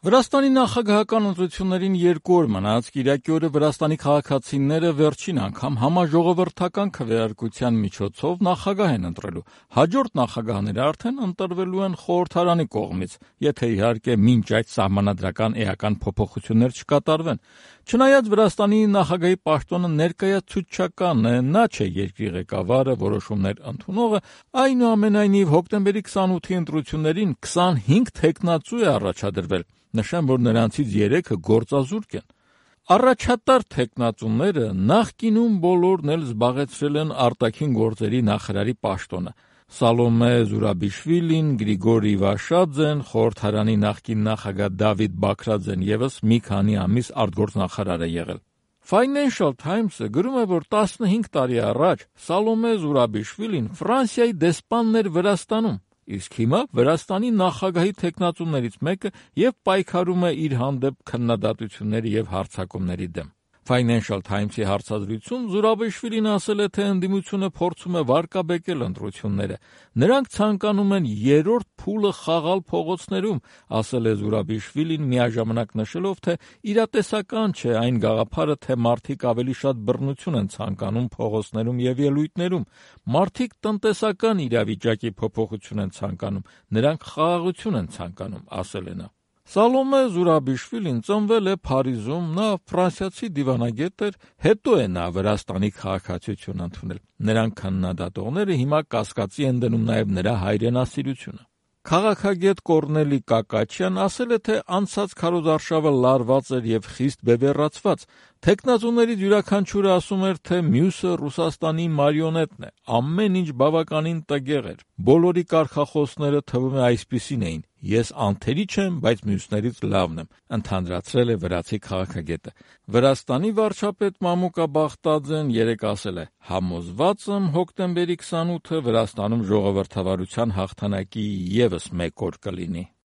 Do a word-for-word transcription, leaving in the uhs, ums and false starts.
Վրաստանի նախագահական ընտրություններին երկու օր մնաց կիրակի օրը Վրաստանի քաղաքացիները վերջին անգամ համաժողովրդական քվեարկության միջոցով նախագահ են ընտրելու։ Հաջորդ նախագահները արդեն ընտրվելու են խորհրդարանի կողմից, եթե իհարկե մինչ այդ սահմանադրական էական փոփոխություններ չկատարվեն։ Չնայած Վրաստանի նախագահի պաշտոնը ներկայացուցչական է, նա չէ երկրի ղեկավարը, որոշումներ ընդունողը, այնուամենայնիվ հոկտեմբերի քսանութի ընտրություններին քսանհինգ թեկնածու է առաջադրվել։ Նշեմ, որ նրանցից երեքը գործազուրկ են։ Առաջատար թեկնածուները նախկինում բոլորն էլ զբաղեցրել են արտաքին գործերի նախարարի պաշտոնը։ Սալոմե Զուրաբիշվիլին, Գրիգորի Վաշաձեն, խորհրդարանի նախկին նախագահ Դավիթ Բաքրաձեն ևս մի քանի ամիս արտգործնախարար է եղել։ Financial Times-ը գրում է, որ տասնհինգ տարի առաջ Սալոմե Զուրաբիշվիլին Ֆրանսիայի դեսպանն էր Վրաստանում, իսկ հիմա Վրաստանի նախագահի թեկնածուներից մեկը եւ պայքարում է իր հանդեպ քննադատությունների եւ հարձակումների դեմ։ Financial Times-ի հարցազրույցում Զուրաբիշվիլին ասել է, թե ընդդիմությունը փորձում է վարկաբեկել ընտրությունները։ Նրանք ցանկանում են երրորդ փուլը խաղալ փողոցներում, ասել է Զուրաբիշվիլին, միաժամանակ նշելով, թե իրատեսական չէ այն գաղափարը, թե մարդիկ ավելի շատ բռնություն են ցանկանում փողոցներում եւ ելույթներում։ Մարդիկ տնտեսական իրավիճակի փոփոխություն են ցանկանում, նրանք խաղաղություն են ցանկանում, ասել է նա։ Սալոմե Զուրաբիշվիլին ծնվել է Փարիզում, նա ֆրանսիացի դիվանագետ էր, հետո է նա Վրաստանի քաղաքացիություն ընդունել։ Նրան քննադատողները հիմա կասկածի են դնում նաև նրա հայրենասիրությունը։ Քաղաքագետ Կորնելի Կակաչյան ասել է, թե անցած քարոզարշավը լարված էր եւ խիստ բևեռացված։ Թեկնածուներից յուրաքանչյուրը ասում էր, թե մյուսը Ռուսաստանի մարիոնետն է։ Ամեն ինչ բավականին տգեղ էր։ Բոլորի կարգախոսները թվում է այսպիսին էին. «Ես անթերի չեմ, բայց մյուսներից լավն եմ», ընդհանրացրել է վրացի քաղաքագետը։ Վրաստանի վարչապետ Մամուկա Բախտաձեն երեկ ասել է. «Համոզված եմ հոկտեմբերի քսանութը Վրաստանում ժողովրդավարության հաղթանակի ևս մեկ օր կլինի»։